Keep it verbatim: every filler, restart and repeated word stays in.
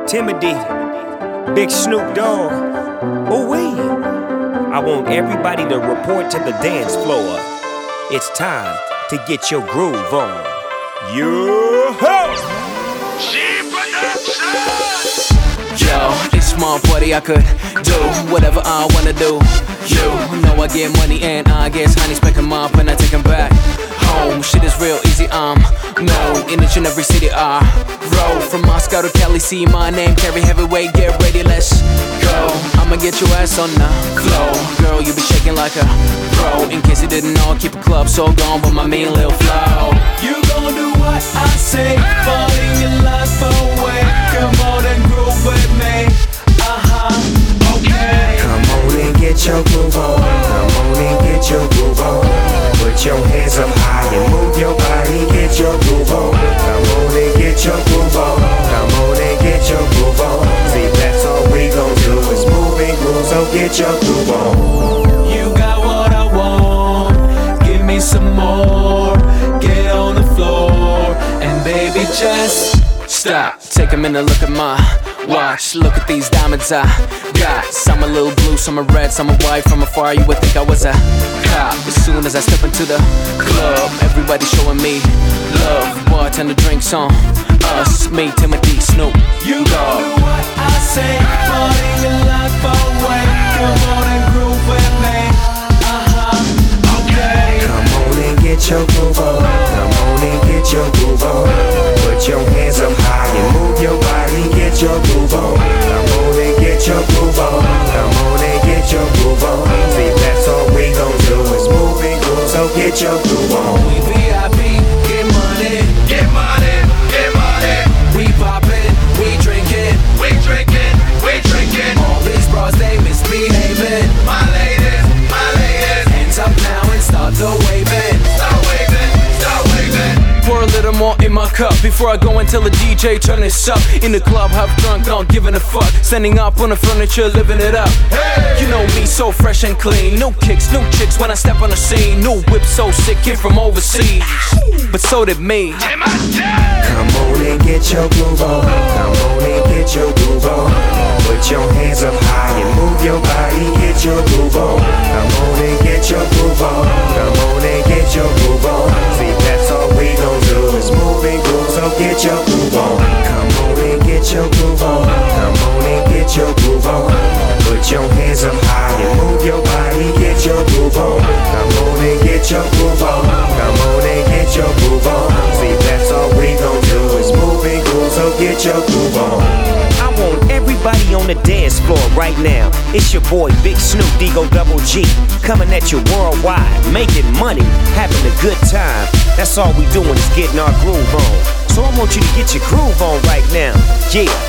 Timothy, Big Snoop Dogg, ooh wee. I want everybody to report to the dance floor. It's time to get your groove on. Yo-ho! Yo, it's my party, I could do whatever I wanna do. You know I get money and I guess honey's pick 'em up and I take 'em back home. Shit is real easy, I'm known in each and every city I roll. From Moscow to Cali, see my name, carry heavyweight, get ready, let's go. I'ma get your ass on the floor. Girl, you be shaking like a pro. In case you didn't know, I keep a club so gone, but my mean little flow. You gon' do what I say, falling your life away. Come on and groove with me, uh-huh, okay. Come on and get your groove on. Come on and get your groove on. Put your hands up high and move your body, get your groove on. Come on and get your groove on. Come on and get your groove on. See, that's all we gon' do is move and groove, so get your groove on. You got what I want, give me some more. Get on the floor and baby just stop. Take a minute, look at my watch. Look at these diamonds I got. Some a little blue, some are red, some are white. From afar you would think I was a cop. As soon as I step into the club, everybody showing me love. Bartender drinks on us, me, Timothy, Snoop. You gon' do what I say, party your life away. Come on and groove with me, uh-huh, okay. Come on and get your groove on. Come on and get your groove on. Put your hands up high and move your body, get your groove on. Come on and get your groove on. Come on and get your groove on. See, that's all we gon' do is move and groove, so get your groove on. We V I P, get money, Get money, get money. we poppin', we drinkin'. We drinking, we drinking. All these bras, they misbehaving. My ladies, my ladies. Hands up now and start the waving. Start waving, start waving. Pour a little more in my cup before I go and tell the D J turn this up. In the club, half drunk, not giving a fuck. Standing up on the furniture, living it up. Hey! You know me, so fresh and clean. No kicks, no chicks when I step on the scene. No whip, so sick, kid from overseas. But so did me. In my day. Come on and get your groove on. Come on and get your groove on. Put your hands up high and move your body, get your groove on. Come on and get your groove on. Come on and get your groove on. See, that's all we gon' do is move and groove, so get your groove on. Come on and get your groove on. Come on and get your groove on. Put your hands up high and move your body, get your groove on. Come on and get your groove on. Come on and get your groove on. See, that's all we gon' do is move and groove, so get your groove on. I want everybody on the dance floor right now. It's your boy Big Snoop Digo Double G, coming at you worldwide, making money, having a good time. That's all we doing is getting our groove on. So I want you to get your groove on right now. Yeah.